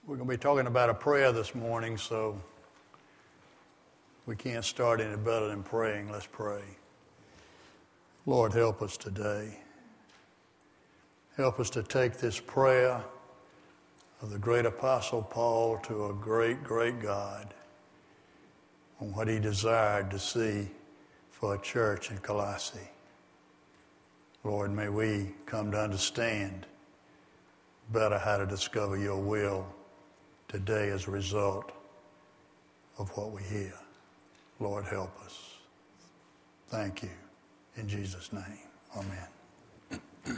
We're going to be talking about a prayer this morning, so we can't start any better than praying. Let's pray. Lord, help us today. Help us to take this prayer of the great Apostle Paul to a great, great God on what he desired to see for a church in Colossae. Lord, may we come to understand better how to discover your will today as a result of what we hear. Lord, help us. Thank you. In Jesus' name, amen.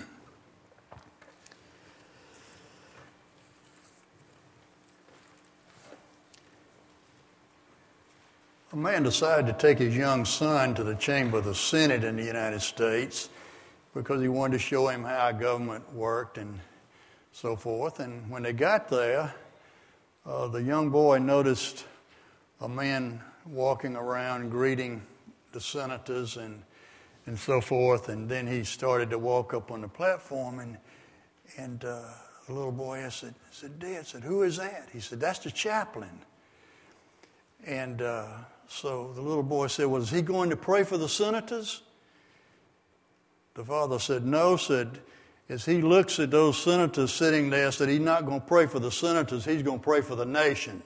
A man decided to take his young son to the chamber of the Senate in the United States because he wanted to show him how government worked and so forth. And when they got there, the young boy noticed a man walking around greeting the senators and so forth. And then he started to walk up on the platform, and the little boy said, "Dad," "who is that?" He said, "That's the chaplain." And so the little boy said, "Well, is he going to pray for the senators?" The father said, "No," said, as he looks at those senators sitting there, said he's not going to pray for the senators, he's going to pray for the nation.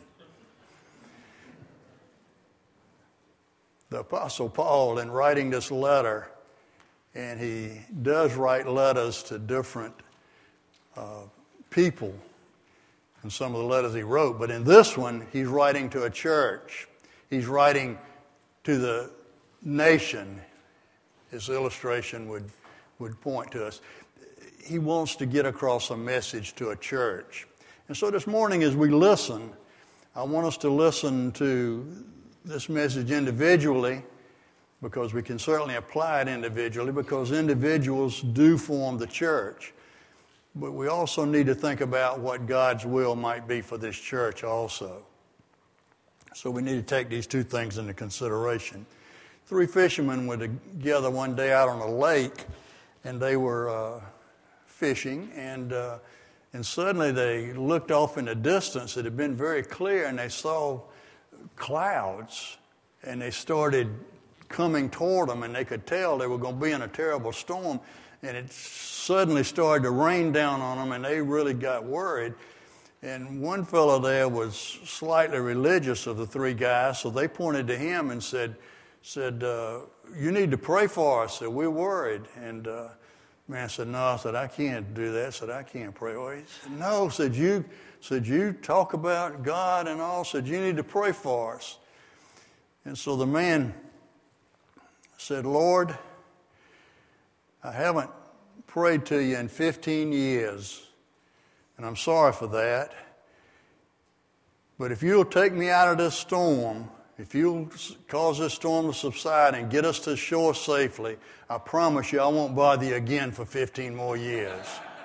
The Apostle Paul, in writing this letter, and he does write letters to different people in some of the letters he wrote, but in this one, he's writing to a church. He's writing to the nation. His illustration would point to us. He wants to get across a message to a church. And so this morning as we listen, I want us to listen to this message individually, because we can certainly apply it individually, because individuals do form the church. But we also need to think about what God's will might be for this church also. So we need to take these two things into consideration. 3 fishermen were together one day out on a lake, and they were fishing, and suddenly they looked off in the distance. It had been very clear, and they saw clouds, and they started coming toward them, and they could tell they were going to be in a terrible storm, and it suddenly started to rain down on them, and they really got worried. And one fellow there was slightly religious of the 3 guys, so they pointed to him and said, "You need to pray for us. We're worried." And man said, "No," I said, "I can't do that." I said, "I can't pray." Well, he said, "No," said, you talk about God and all, said, "You need to pray for us." And so the man said, "Lord, I haven't prayed to you in 15 years, and I'm sorry for that. But if you'll take me out of this storm, if you'll cause this storm to subside and get us to shore safely, I promise you I won't bother you again for 15 more years."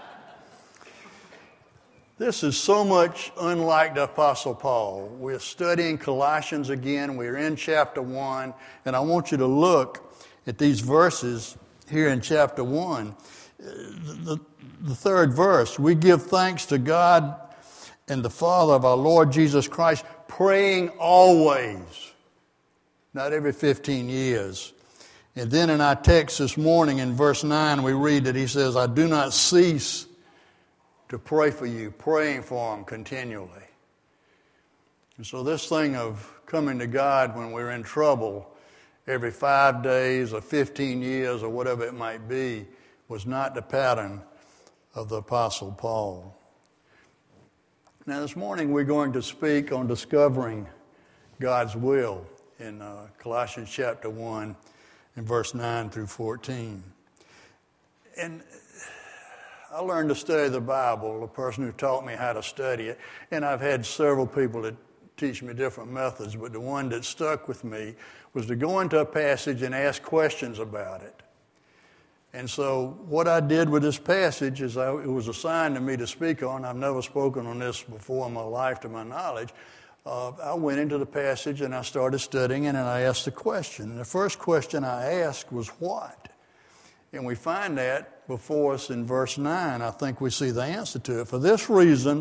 This is so much unlike the Apostle Paul. We're studying Colossians again. We're in chapter 1, and I want you to look at these verses here in chapter 1. The 3rd verse, "We give thanks to God and the Father of our Lord Jesus Christ, praying always," not every 15 years. And then in our text this morning in verse 9, we read that he says, "I do not cease to pray for you," praying for them continually. And so this thing of coming to God when we're in trouble every 5 days or 15 years or whatever it might be was not the pattern of the Apostle Paul. Now this morning we're going to speak on discovering God's will in Colossians chapter 1 and verse 9 through 14. And I learned to study the Bible, the person who taught me how to study it, and I've had several people that teach me different methods, but the one that stuck with me was to go into a passage and ask questions about it. And so what I did with this passage is it was assigned to me to speak on. I've never spoken on this before in my life to my knowledge. I went into the passage and I started studying it, and I asked a question. And the first question I asked was what? And we find that before us in verse 9. I think we see the answer to it. "For this reason,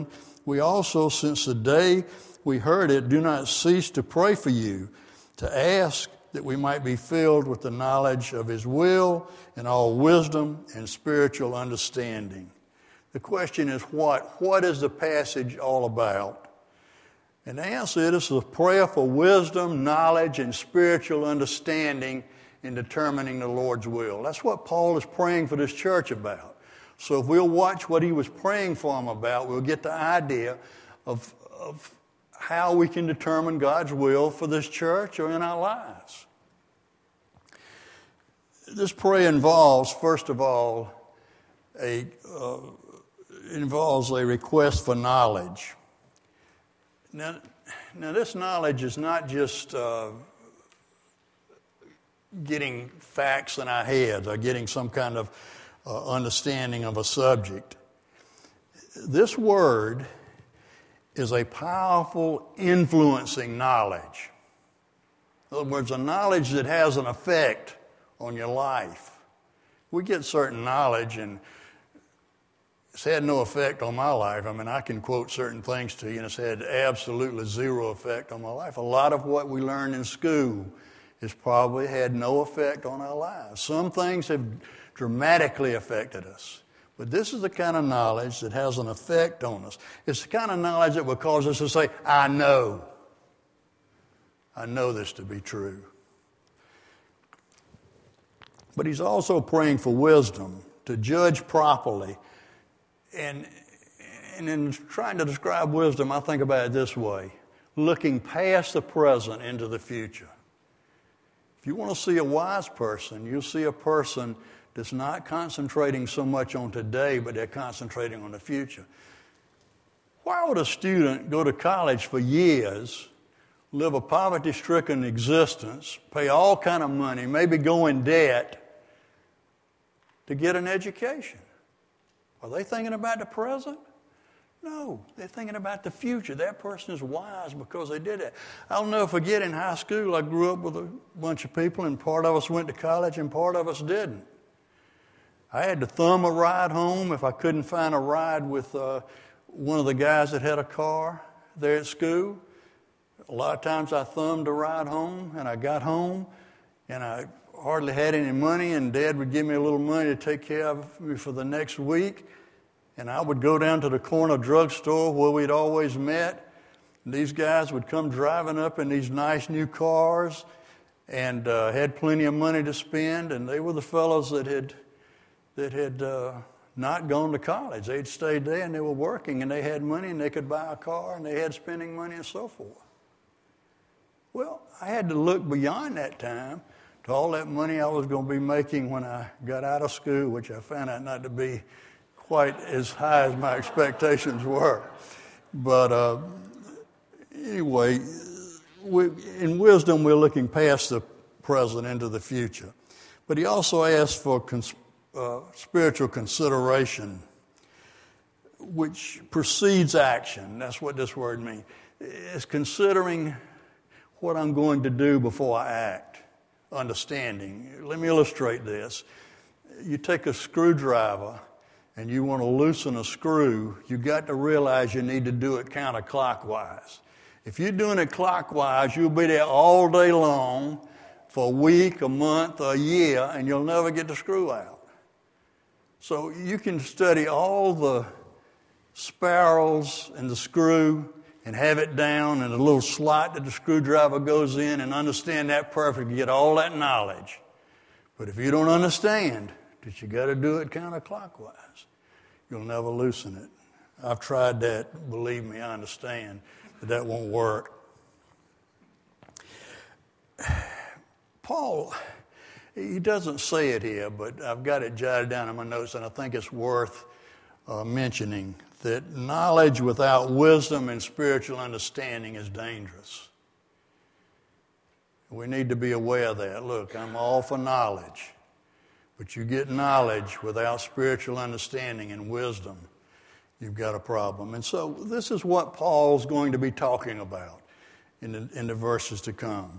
we also, since the day we heard it, do not cease to pray for you, to ask that we might be filled with the knowledge of His will and all wisdom and spiritual understanding. The question is what? What is the passage all about? And the answer is a prayer for wisdom, knowledge, and spiritual understanding in determining the Lord's will. That's what Paul is praying for this church about. So if we'll watch what he was praying for them about, we'll get the idea of how we can determine God's will for this church or in our lives. This prayer involves, first of all, a request for knowledge. Now this knowledge is not just getting facts in our heads or getting some kind of understanding of a subject. This word is a powerful, influencing knowledge. In other words, a knowledge that has an effect on your life. We get certain knowledge and it's had no effect on my life. I mean, I can quote certain things to you and it's had absolutely zero effect on my life. A lot of what we learned in school has probably had no effect on our lives. Some things have dramatically affected us. But this is the kind of knowledge that has an effect on us. It's the kind of knowledge that will cause us to say, I know this to be true. But he's also praying for wisdom to judge properly. And in trying to describe wisdom, I think about it this way: looking past the present into the future. If you want to see a wise person, you'll see a person that's not concentrating so much on today, but they're concentrating on the future. Why would a student go to college for years, live a poverty-stricken existence, pay all kind of money, maybe go in debt to get an education? Are they thinking about the present? No, they're thinking about the future. That person is wise because they did it. I'll never forget in high school, I grew up with a bunch of people, and part of us went to college and part of us didn't. I had to thumb a ride home if I couldn't find a ride with one of the guys that had a car there at school. A lot of times I thumbed a ride home, and I got home, and I hardly had any money, and Dad would give me a little money to take care of me for the next week. And I would go down to the corner drugstore where we'd always met. And these guys would come driving up in these nice new cars and had plenty of money to spend. And they were the fellows that had not gone to college. They'd stayed there and they were working and they had money and they could buy a car and they had spending money and so forth. Well, I had to look beyond that time to all that money I was going to be making when I got out of school, which I found out not to be quite as high as my expectations were. But anyway, in wisdom, we're looking past the present into the future. But he also asked for spiritual consideration, which precedes action. That's what this word means. It's considering what I'm going to do before I act. Understanding. Let me illustrate this. You take a screwdriver and you want to loosen a screw, you got to realize you need to do it counterclockwise. If you're doing it clockwise, you'll be there all day long for a week, a month, a year, and you'll never get the screw out. So you can study all the spirals in the screw and have it down and the little slot that the screwdriver goes in and understand that perfectly, get all that knowledge. But if you don't understand that you got to do it counterclockwise, you'll never loosen it. I've tried that. Believe me, I understand that won't work. Paul, he doesn't say it here, but I've got it jotted down in my notes, and I think it's worth mentioning that knowledge without wisdom and spiritual understanding is dangerous. We need to be aware of that. Look, I'm all for knowledge, but you get knowledge without spiritual understanding and wisdom, you've got a problem. And so this is what Paul's going to be talking about in the verses to come.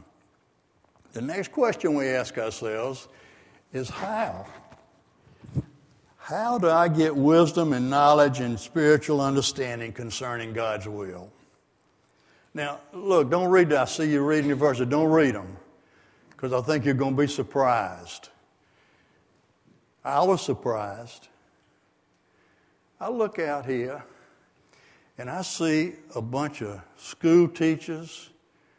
The next question we ask ourselves is how? How do I get wisdom and knowledge and spiritual understanding concerning God's will? Now, look, don't read that. I see you reading your verses. Don't read them, because I think you're going to be surprised. I was surprised. I look out here, and I see a bunch of school teachers,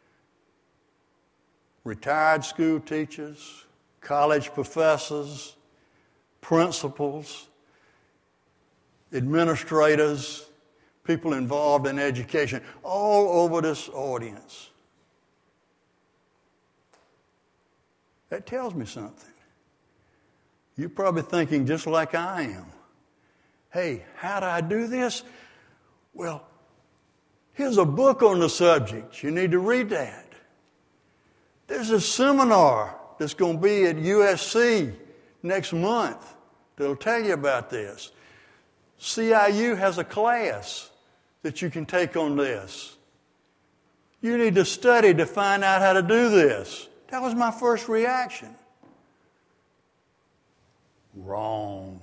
retired school teachers, college professors, principals, administrators, people involved in education, all over this audience. That tells me something. You're probably thinking just like I am. Hey, how do I do this? Well, here's a book on the subject. You need to read that. There's a seminar that's going to be at USC next month that'll tell you about this. CIU has a class that you can take on this. You need to study to find out how to do this. That was my first reaction. Wrong.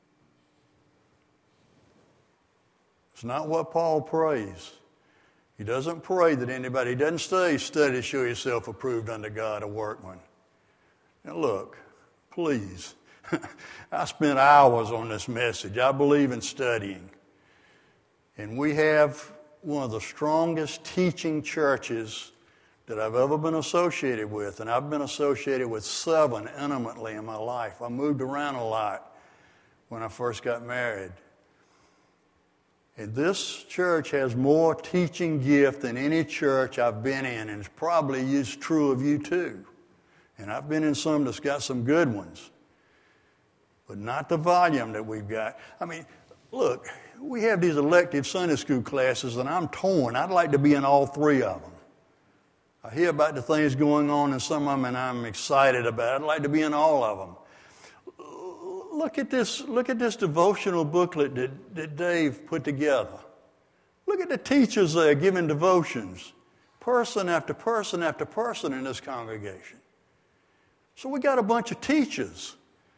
It's not what Paul prays. He doesn't pray that anybody, he doesn't say, study to show yourself approved unto God, a workman. Now look, please, I spent hours on this message. I believe in studying. And we have one of the strongest teaching churches that I've ever been associated with. And I've been associated with 7 intimately in my life. I moved around a lot when I first got married. And this church has more teaching gift than any church I've been in, and it's probably true of you too. And I've been in some that's got some good ones, but not the volume that we've got. I mean, look, we have these elective Sunday school classes, and I'm torn. I'd like to be in all 3 of them. I hear about the things going on in some of them, and I'm excited about it. I'd like to be in all of them. Look at this devotional booklet that Dave put together. Look at the teachers there giving devotions, person after person after person in this congregation. So we got a bunch of teachers.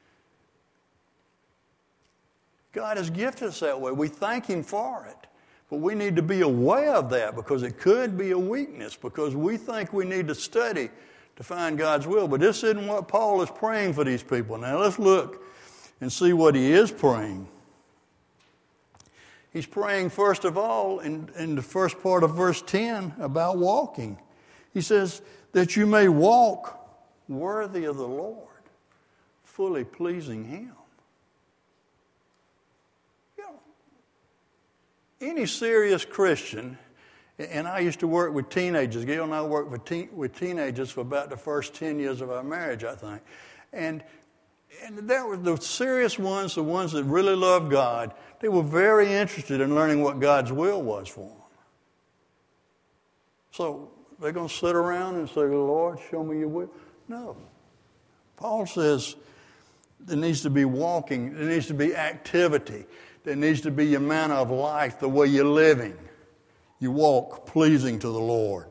God has gifted us that way. We thank Him for it. But we need to be aware of that, because it could be a weakness, because we think we need to study to find God's will. But this isn't what Paul is praying for these people. Now let's look and see what he is praying. He's praying, first of all, in the first part of verse 10 about walking. He says, that you may walk worthy of the Lord, fully pleasing Him. You know, any serious Christian, and I used to work with teenagers. Gail and I worked with teenagers for about the first 10 years of our marriage, I think. And there were the serious ones, the ones that really loved God. They were very interested in learning what God's will was for them. So they're going to sit around and say, Lord, show me your will. No. Paul says there needs to be walking. There needs to be activity. There needs to be your manner of life, the way you're living. You walk pleasing to the Lord.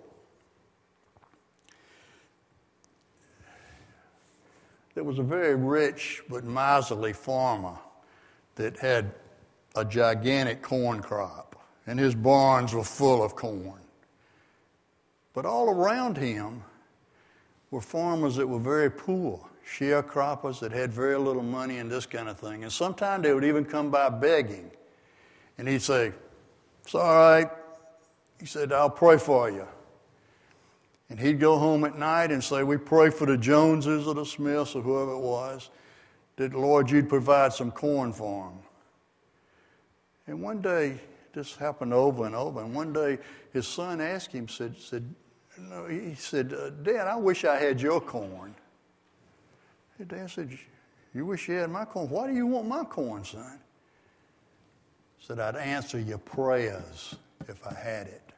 There was a very rich but miserly farmer that had a gigantic corn crop, and his barns were full of corn. But all around him were farmers that were very poor, sharecroppers that had very little money and this kind of thing. And sometimes they would even come by begging. And he'd say, it's all right. He said, I'll pray for you. And he'd go home at night and say, we pray for the Joneses or the Smiths or whoever it was, that, Lord, you'd provide some corn for them. And one day, this happened over and over, and one day his son asked him, he said, Dad, I wish I had your corn. And Dad said, you wish you had my corn? Why do you want my corn, son? He said, I'd answer your prayers if I had it.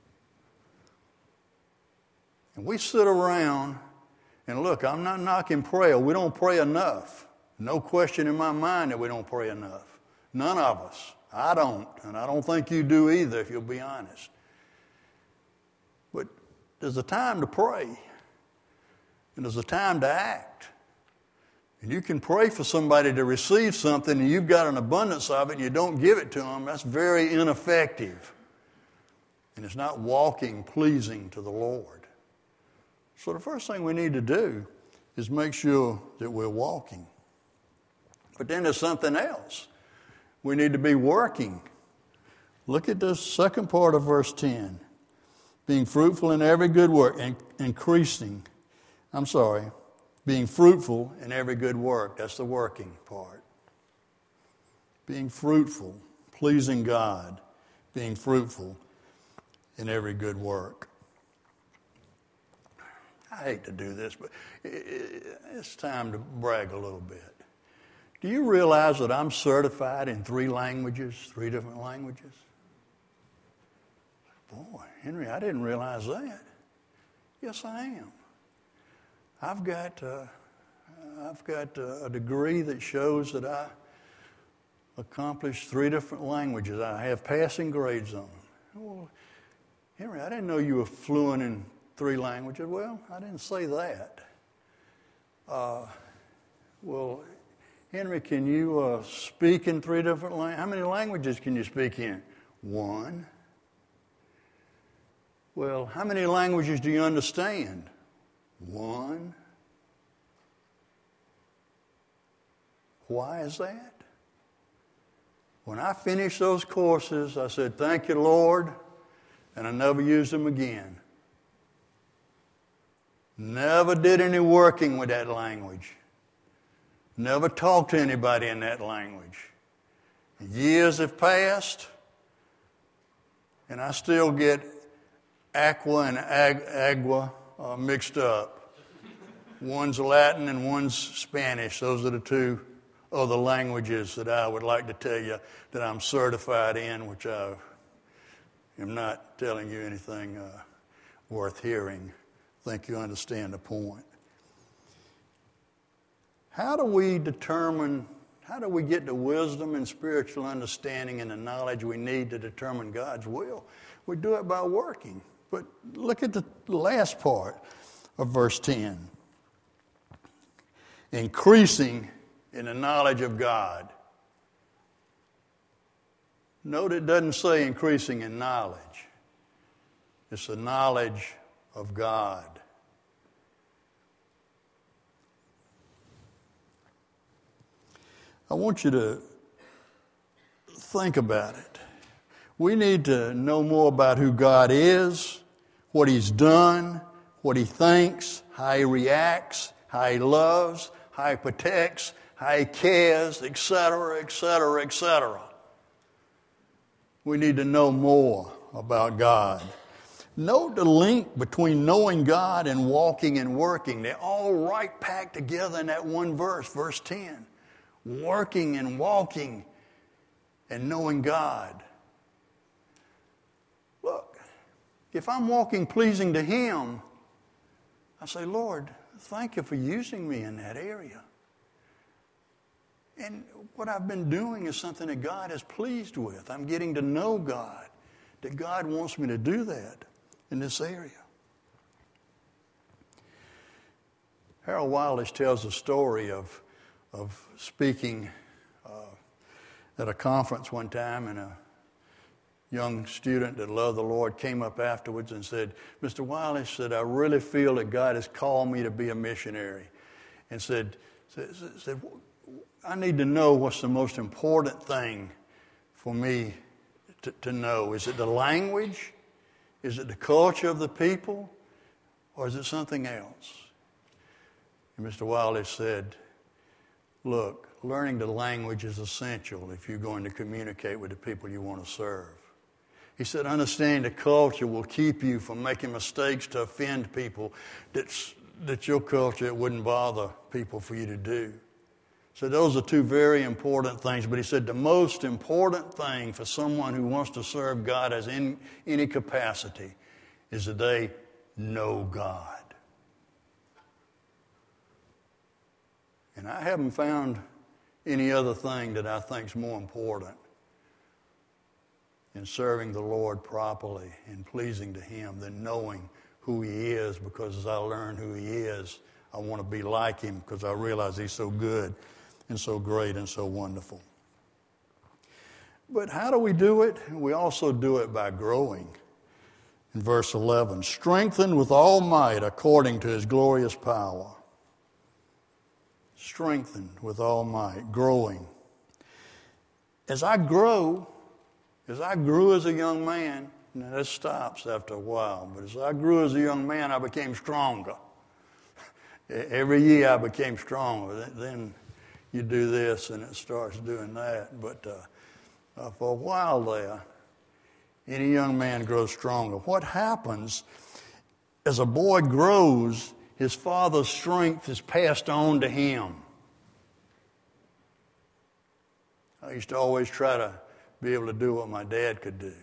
And we sit around, and look, I'm not knocking prayer. We don't pray enough. No question in my mind that we don't pray enough. None of us. I don't, and I don't think you do either, if you'll be honest. But there's a time to pray, and there's a time to act. And you can pray for somebody to receive something and you've got an abundance of it and you don't give it to them. That's very ineffective. And it's not walking pleasing to the Lord. So the first thing we need to do is make sure that we're walking. But then there's something else. We need to be working. Look at the second part of verse 10. Being fruitful in every good work and being fruitful in every good work. That's the working part. Being fruitful, pleasing God, being fruitful in every good work. I hate to do this, but it's time to brag a little bit. Do you realize that I'm certified in 3 languages, 3 different languages? Boy, Henry, I didn't realize that. Yes, I am. I've got a degree that shows that I accomplished 3 different languages. I have passing grades on them. Well, Henry, I didn't know you were fluent in 3 languages. Well, I didn't say that. Well, Henry, can you speak in 3 different languages? How many languages can you speak in? 1. Well, how many languages do you understand? 1. Why is that? When I finished those courses, I said, thank you, Lord, and I never used them again. Never did any working with that language. Never talked to anybody in that language. Years have passed, and I still get aqua and agua mixed up. One's Latin and one's Spanish. Those are the 2 other languages that I would like to tell you that I'm certified in, which I am not telling you anything worth hearing. I think you understand the point. How do we get the wisdom and spiritual understanding and the knowledge we need to determine God's will? We do it by working. But look at the last part of verse 10. Increasing in the knowledge of God. Note it doesn't say increasing in knowledge. It's the knowledge of God. I want you to think about it. We need to know more about who God is, what He's done, what He thinks, how He reacts, how He loves, how He protects, how He cares, etc., etc., etc. We need to know more about God. Note the link between knowing God and walking and working. They're all right packed together in that one verse, verse 10. Working and walking and knowing God. Look, if I'm walking pleasing to Him, I say, Lord, thank you for using me in that area. And what I've been doing is something that God is pleased with. I'm getting to know God, that God wants me to do that in this area. Harold Wildish tells a story of speaking at a conference one time, and a young student that loved the Lord came up afterwards and said, Mr. Wildish said, I really feel that God has called me to be a missionary. And said, I need to know what's the most important thing for me to know. Is it the language? Is it the culture of the people? Or is it something else? And Mr. Wildish said, look, learning the language is essential if you're going to communicate with the people you want to serve. He said, understanding the culture will keep you from making mistakes to offend people that your culture wouldn't bother people for you to do. So those are 2 very important things. But he said the most important thing for someone who wants to serve God as in any capacity is that they know God. And I haven't found any other thing that I think is more important in serving the Lord properly and pleasing to Him than knowing who He is, because as I learn who He is, I want to be like him because I realize he's so good and so great and so wonderful. But how do we do it? We also do it by growing. In verse 11, strengthened with all might according to his glorious power. Strengthened with all might, growing. As I grew as a young man, now this stops after a while, but as I grew as a young man, I became stronger. Every year I became stronger. Then you do this and it starts doing that. But for a while there, any young man grows stronger. What happens as a boy grows, his father's strength is passed on to him. I used to always try to be able to do what my dad could do.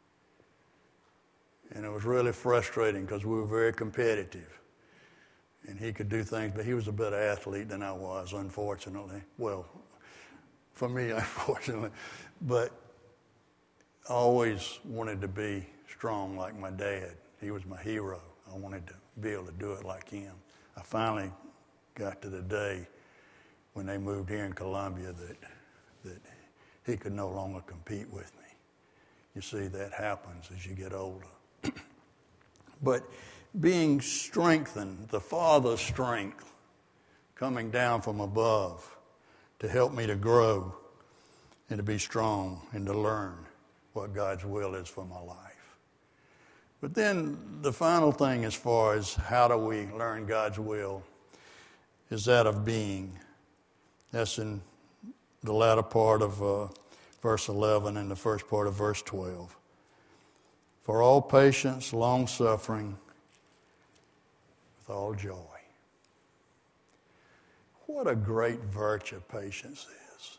And it was really frustrating because we were very competitive. And he could do things, but he was a better athlete than I was, unfortunately. Well, for me, unfortunately. But I always wanted to be strong like my dad. He was my hero. I wanted to be able to do it like him. I finally got to the day when they moved here in Columbia that he could no longer compete with me. You see, that happens as you get older. But being strengthened, the Father's strength coming down from above to help me to grow and to be strong and to learn what God's will is for my life. But then the final thing as far as how do we learn God's will is that of being. That's in the latter part of verse 11 and the first part of verse 12. For all patience, long-suffering, with all joy. What a great virtue patience is.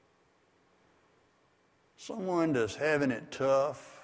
Someone that's having it tough,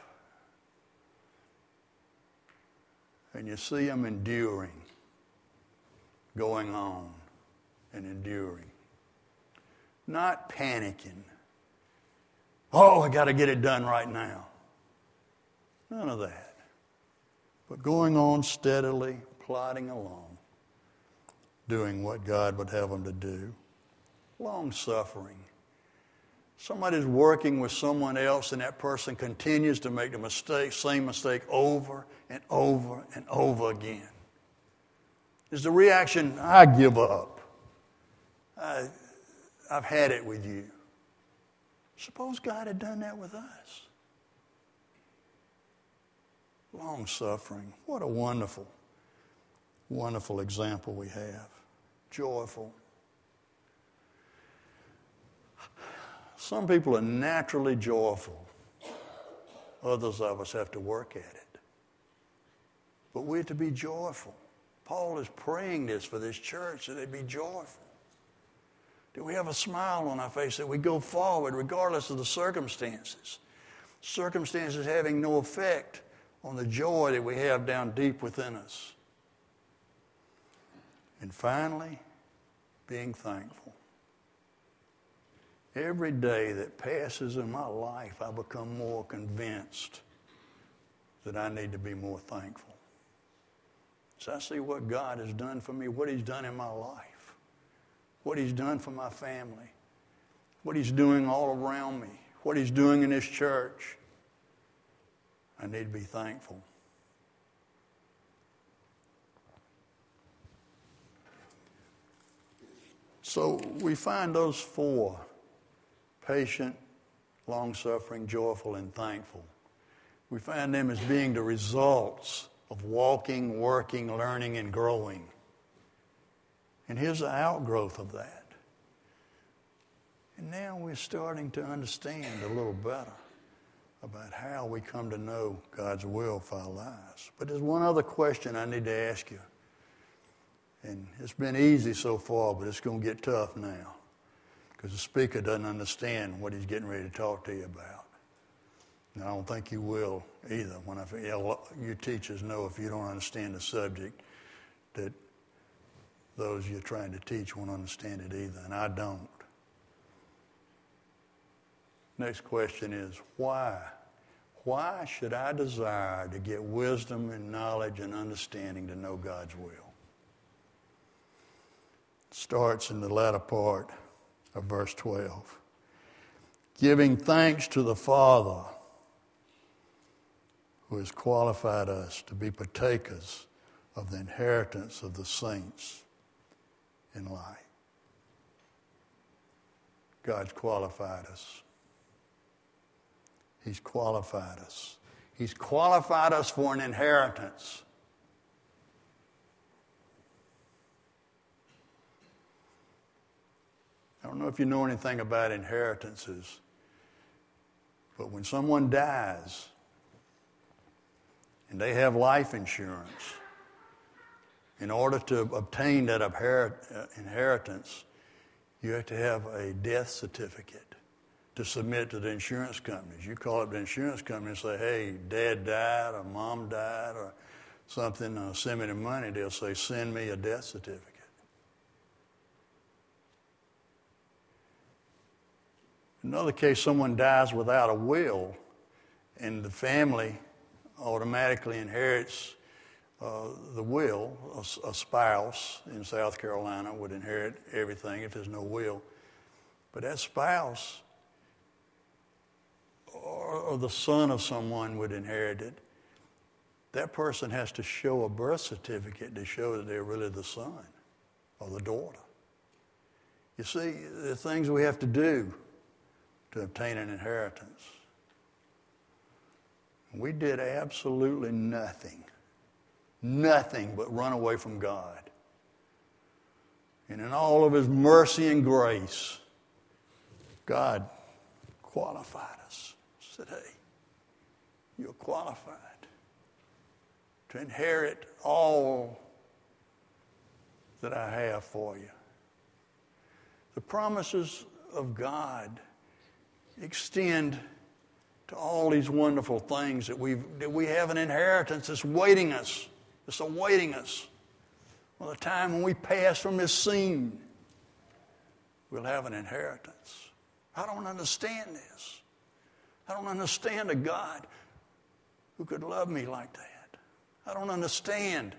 and you see them enduring, going on and enduring. Not panicking. Oh, I got to get it done right now. None of that. But going on steadily, plodding along, doing what God would have them to do. Long-suffering. Somebody's working with someone else and that person continues to make the same mistake over and over and over again. Is the reaction, I give up. I've had it with you. Suppose God had done that with us. Long-suffering. What a wonderful, wonderful example we have. Joyful. Some people are naturally joyful. Others of us have to work at it. But we're to be joyful. Paul is praying this for this church, that they be joyful. That we have a smile on our face, that we go forward regardless of the circumstances. Circumstances having no effect on the joy that we have down deep within us. And finally, being thankful. Every day that passes in my life, I become more convinced that I need to be more thankful. So I see what God has done for me, what He's done in my life, what He's done for my family, what He's doing all around me, what He's doing in this church. I need to be thankful. So we find those four: patient, long-suffering, joyful, and thankful. We find them as being the results of walking, working, learning, and growing. And here's the outgrowth of that. And now we're starting to understand a little better about how we come to know God's will for our lives. But there's one other question I need to ask you. And it's been easy so far, but it's going to get tough now, because the speaker doesn't understand what he's getting ready to talk to you about. And I don't think you will either. You teachers know if you don't understand the subject that those you're trying to teach won't understand it either, and I don't. Next question is, why? Why should I desire to get wisdom and knowledge and understanding to know God's will? starts in the latter part of verse 12. Giving thanks to the Father who has qualified us to be partakers of the inheritance of the saints in light. God's qualified us. He's qualified us. He's qualified us for an inheritance. I don't know if you know anything about inheritances, but when someone dies and they have life insurance, in order to obtain that inheritance, you have to have a death certificate to submit to the insurance companies. You call up the insurance company and say, hey, Dad died or Mom died or something, send me the money. They'll say, send me a death certificate. In another case, someone dies without a will, and the family automatically inherits the will. A spouse in South Carolina would inherit everything if there's no will. But that spouse or the son of someone would inherit it. That person has to show a birth certificate to show that they're really the son or the daughter. You see, there are things we have to do to obtain an inheritance. We did absolutely nothing but run away from God. And in all of His mercy and grace, God qualified us. Said, hey, you're qualified to inherit all that I have for you. The promises of God extend to all these wonderful things that we have an inheritance that's waiting us. It's awaiting us. By the time when we pass from this scene, we'll have an inheritance. I don't understand this. I don't understand a God who could love me like that. I don't understand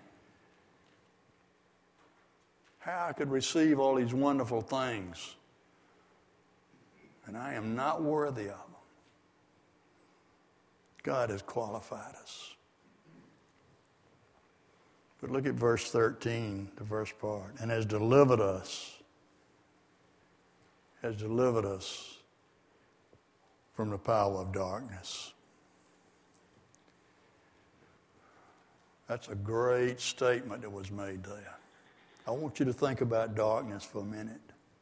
how I could receive all these wonderful things, and I am not worthy of them. God has qualified us. But look at verse 13, the first part. And has delivered us from the power of darkness. That's a great statement that was made there. I want you to think about darkness for a minute.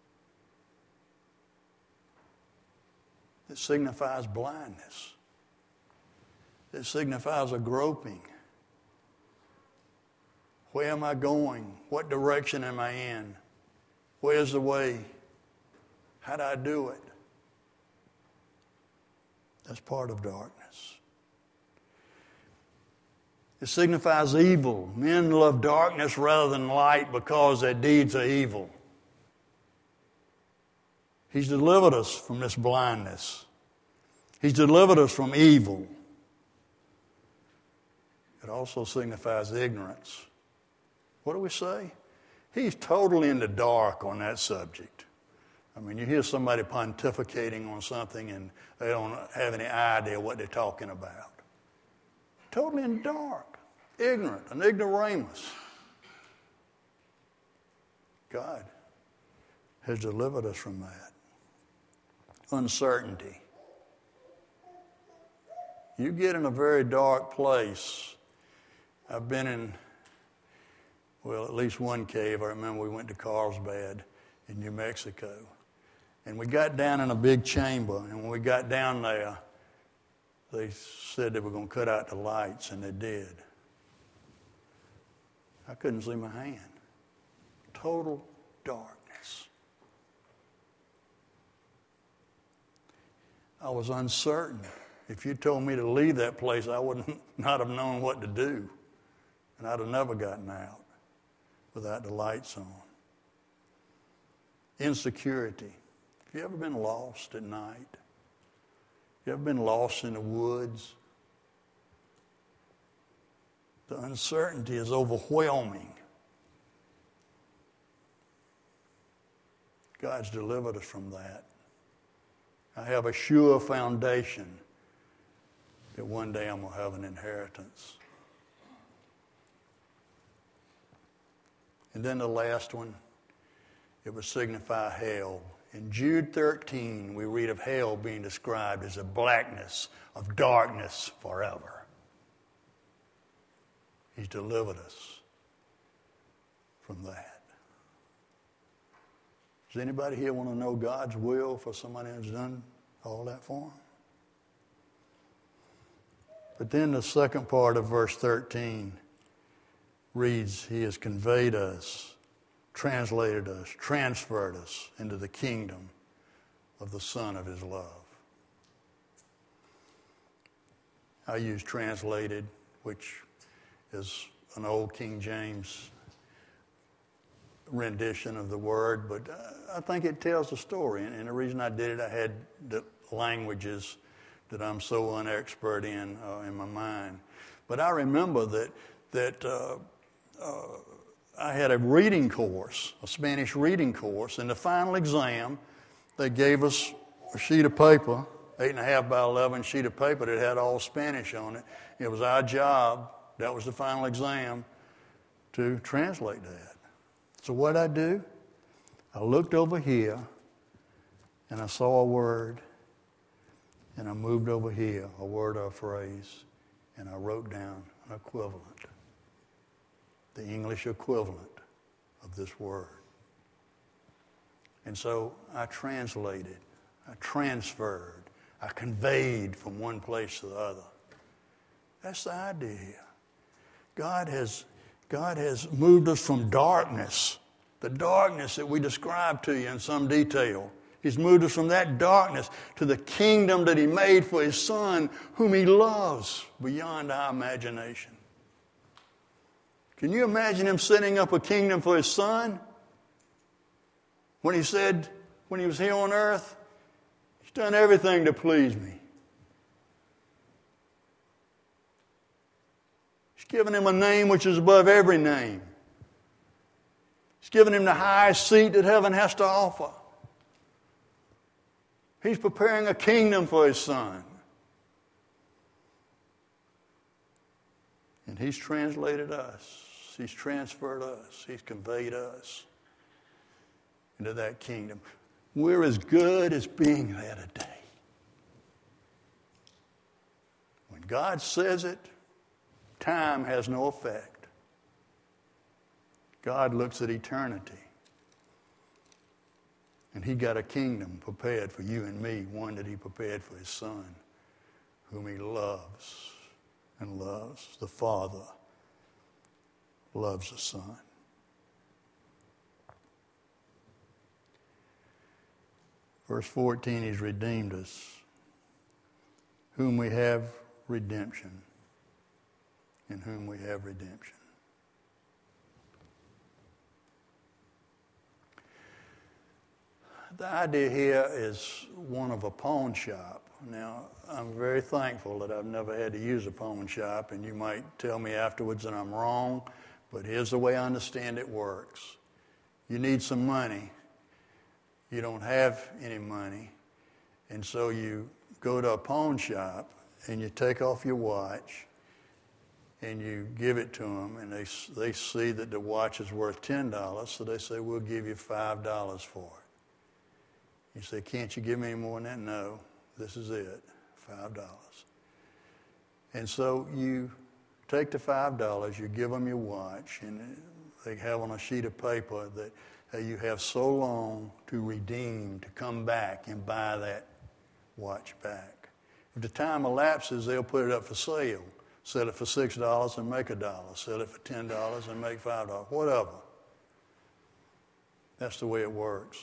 It signifies blindness. It signifies a groping. Where am I going? What direction am I in? Where's the way? How do I do it? That's part of darkness. It signifies evil. Men love darkness rather than light because their deeds are evil. He's delivered us from this blindness. He's delivered us from evil. It also signifies ignorance. What do we say? He's totally in the dark on that subject. I mean, you hear somebody pontificating on something and they don't have any idea what they're talking about. Totally in the dark, ignorant, an ignoramus. God has delivered us from that. Uncertainty. You get in a very dark place. I've been in, well, at least one cave. I remember we went to Carlsbad in New Mexico. And we got down in a big chamber. And when we got down there, they said they were going to cut out the lights, and they did. I couldn't see my hand. Total darkness. I was uncertain. If you told me to leave that place, I would not have known what to do. And I'd have never gotten out without the lights on. Insecurity. Have you ever been lost at night? You ever been lost in the woods? The uncertainty is overwhelming. God's delivered us from that. I have a sure foundation that one day I'm going to have an inheritance. And then the last one, it would signify hell. In Jude 13, we read of hell being described as a blackness of darkness forever. He's delivered us from that. Does anybody here want to know God's will for somebody who's done all that for him? But then the second part of verse 13 reads, He has conveyed us, translated us, transferred us into the kingdom of the Son of His love. I use translated, which is an old King James rendition of the word, but I think it tells the story. And the reason I did it, I had the languages that I'm so unexpert in my mind. But I remember that I had a reading course, a Spanish reading course. In the final exam, they gave us a sheet of paper, 8.5 by 11 sheet of paper that had all Spanish on it. It was our job, that was the final exam, to translate that. So what I do, I looked over here and I saw a word, and I moved over here, a word or a phrase, and I wrote down an equivalent, the English equivalent of this word. And so I translated, I transferred, I conveyed from one place to the other. That's the idea here. God has moved us from darkness, the darkness that we described to you in some detail. He's moved us from that darkness to the kingdom that He made for His Son, whom He loves beyond our imagination. Can you imagine Him setting up a kingdom for His Son? When He said, when He was here on earth, He's done everything to please me. He's given Him a name which is above every name. He's given Him the highest seat that heaven has to offer. He's preparing a kingdom for His Son. And He's translated us. He's transferred us. He's conveyed us into that kingdom. We're as good as being there today. When God says it, time has no effect. God looks at eternity. And He got a kingdom prepared for you and me, one that He prepared for His Son, whom He loves and loves. The Father loves the Son. Verse 14, He's redeemed us, whom we have redemption, in whom we have redemption. The idea here is one of a pawn shop. Now, I'm very thankful that I've never had to use a pawn shop, and you might tell me afterwards that I'm wrong, but here's the way I understand it works. You need some money. You don't have any money, and so you go to a pawn shop, and you take off your watch, and you give it to them, and they see that the watch is worth $10, so they say, we'll give you $5 for it. You say, can't you give me any more than that? No, this is it, $5. And so you take the $5, you give them your watch, and they have on a sheet of paper that you have so long to redeem, to come back and buy that watch back. If the time elapses, they'll put it up for sale. Sell it for $6 and make $1. Sell it for $10 and make $5. Whatever. That's the way it works.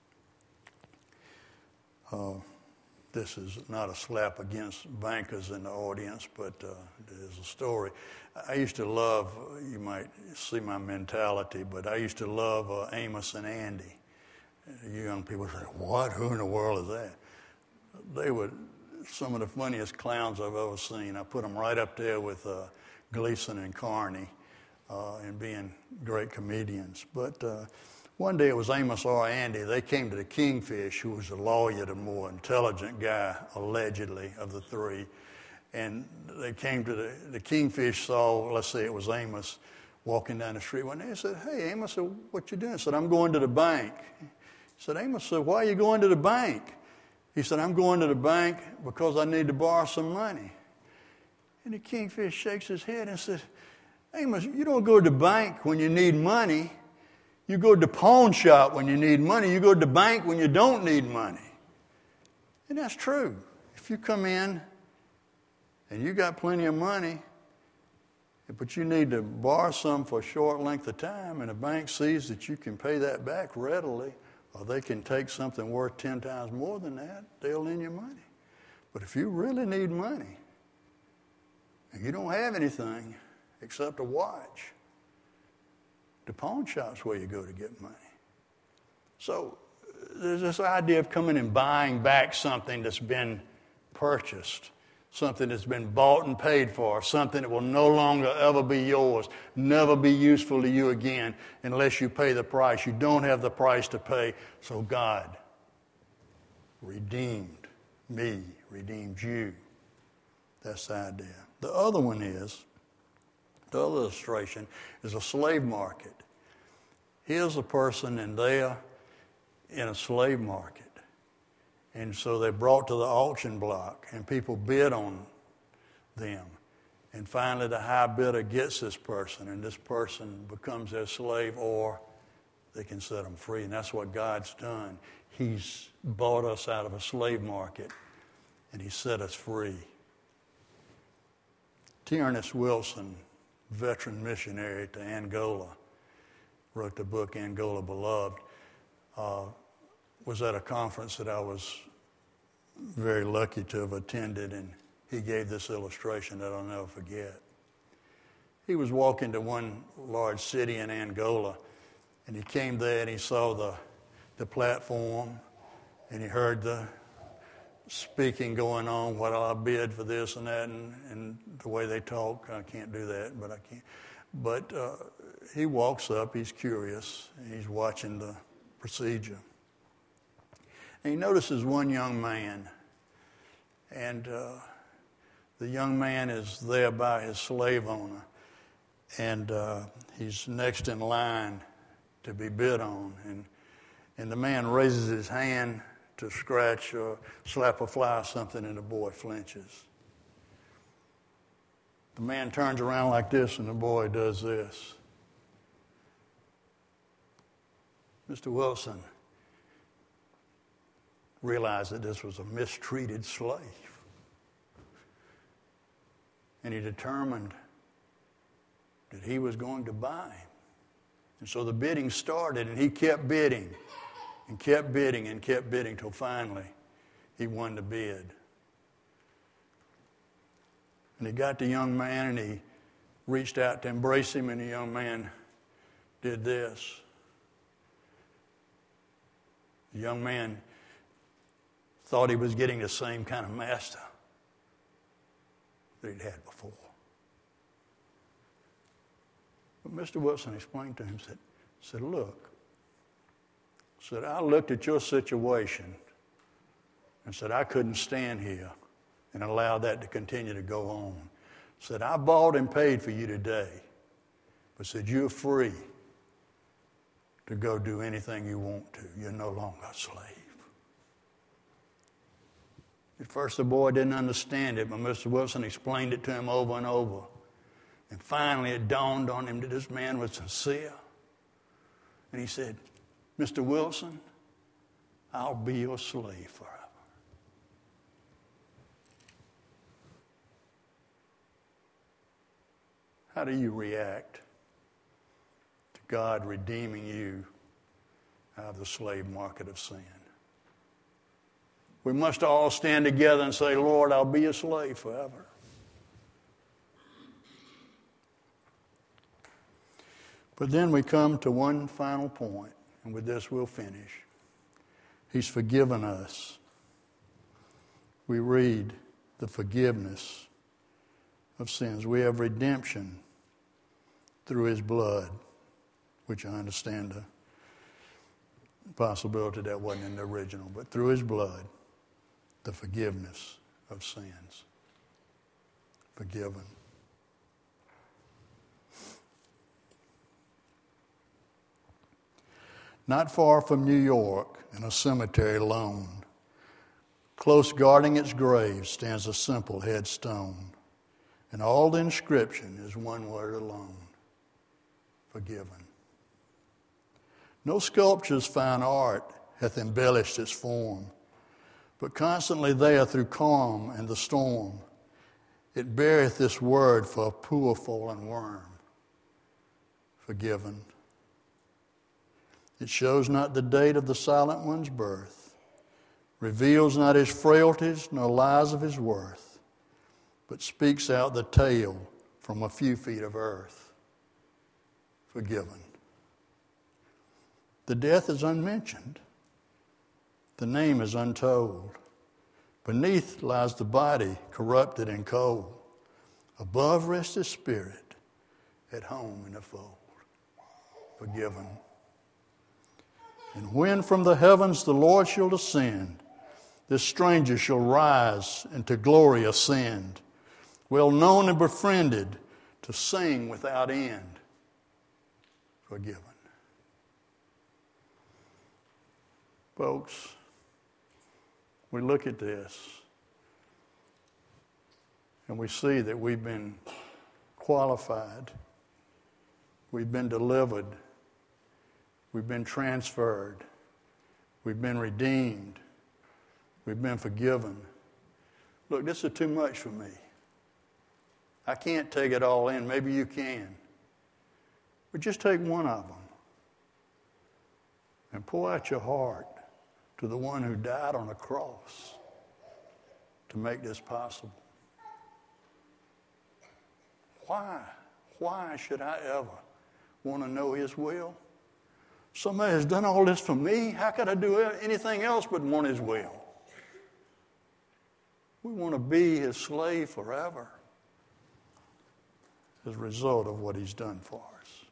This is not a slap against bankers in the audience, but there's a story. I used to love, you might see my mentality, but I used to love Amos and Andy. You young people say, what? Who in the world is that? They were some of the funniest clowns I've ever seen. I put them right up there with Gleason and Carney and being great comedians. But One day it was Amos or Andy. They came to the Kingfish, who was the lawyer, the more intelligent guy, allegedly, of the three. And they came to the Kingfish, saw, let's say it was Amos, walking down the street one day. He said, "Hey, Amos, what you doing?" He said, "I'm going to the bank." He said, Amos said, "Why are you going to the bank?" He said, "I'm going to the bank because I need to borrow some money." And the Kingfish shakes his head and says, "Amos, you don't go to the bank when you need money. You go to the pawn shop when you need money. You go to the bank when you don't need money." And that's true. If you come in and you got plenty of money, but you need to borrow some for a short length of time, and the bank sees that you can pay that back readily, or they can take something worth 10 times more than that, they'll lend you money. But if you really need money, and you don't have anything except a watch, the pawn shop's where you go to get money. So there's this idea of coming and buying back something that's been purchased, something that's been bought and paid for, something that will no longer ever be yours, never be useful to you again unless you pay the price. You don't have the price to pay, so God redeemed me, redeemed you. That's the idea. The other one is, the other illustration is a slave market. Here's a person and they're in a slave market. And so they're brought to the auction block and people bid on them. And finally the high bidder gets this person and this person becomes their slave, or they can set them free. And that's what God's done. He's bought us out of a slave market and He set us free. T. Ernest Wilson, veteran missionary to Angola, wrote the book Angola Beloved, was at a conference that I was very lucky to have attended, and he gave this illustration that I'll never forget. He was walking to one large city in Angola, and he came there and he saw the platform, and he heard the speaking going on, what I bid for this and that, and the way they talk. I can't do that, but I can't. But he walks up, he's curious, and he's watching the procedure. And he notices one young man, and the young man is there by his slave owner, and he's next in line to be bid on. And the man raises his hand to scratch or slap a fly or something, and the boy flinches. The man turns around like this, and the boy does this. Mr. Wilson realized that this was a mistreated slave. And he determined that he was going to buy him. And so the bidding started, and he kept bidding and kept bidding and kept bidding till finally he won the bid. And he got the young man, and he reached out to embrace him, and the young man did this. The young man thought he was getting the same kind of master that he'd had before. But Mr. Wilson explained to him, said, "Look," said, "I looked at your situation and said I couldn't stand here and allow that to continue to go on. Said, I bought and paid for you today, but said, you're free to go do anything you want to. You're no longer a slave." At first the boy didn't understand it, but Mr. Wilson explained it to him over and over. And finally it dawned on him that this man was sincere. And he said, "Mr. Wilson, I'll be your slave forever." How do you react to God redeeming you out of the slave market of sin? We must all stand together and say, "Lord, I'll be a slave forever." But then we come to one final point, and with this we'll finish. He's forgiven us. We read the forgiveness of sins. We have redemption through His blood, which I understand possibility that wasn't in the original, but through his blood, the forgiveness of sins. Forgiven. Not far from New York, in a cemetery lone, close guarding its grave stands a simple headstone, and all the inscription is one word alone: forgiven. No sculpture's fine art hath embellished its form, but constantly there through calm and the storm, it beareth this word for a poor fallen worm: forgiven. It shows not the date of the silent one's birth, reveals not his frailties nor lies of his worth, but speaks out the tale from a few feet of earth. Forgiven. The death is unmentioned. The name is untold. Beneath lies the body, corrupted and cold. Above rests his spirit, at home in the fold. Forgiven. And when from the heavens the Lord shall descend, this stranger shall rise and to glory ascend, well known and befriended, to sing without end. Forgiven. Folks, we look at this and we see that we've been qualified, we've been delivered, we've been transferred, we've been redeemed, we've been forgiven. Look, this is too much for me. I can't take it all in. Maybe you can. But just take one of them and pour out your heart to the one who died on a cross to make this possible. Why should I ever want to know his will? Somebody has done all this for me. How could I do anything else but want his will? We want to be his slave forever as a result of what he's done for us.